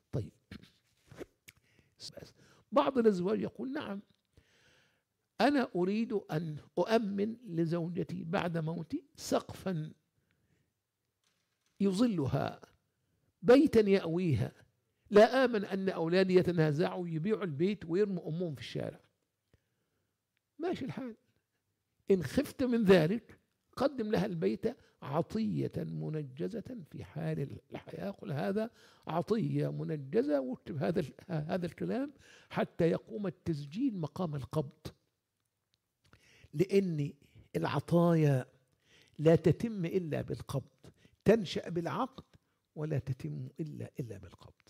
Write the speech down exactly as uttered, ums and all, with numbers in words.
طيب، بعض الأزواج يقول نعم، أنا أريد أن أؤمن لزوجتي بعد موتي سقفا يظلها، بيتا يأويها، لا آمن أن أولادي يتنازعوا يبيعوا البيت ويرموا أمهم في الشارع. ماشي الحال، إن خفت من ذلك قدم لها البيت عطية منجزة في حال الحياة. قل هذا عطية منجزة، واكتب هذا هذا الكلام حتى يقوم التسجيل مقام القبض، لأن العطايا لا تتم إلا بالقبض، تنشأ بالعقد ولا تتم إلا إلا بالقبض.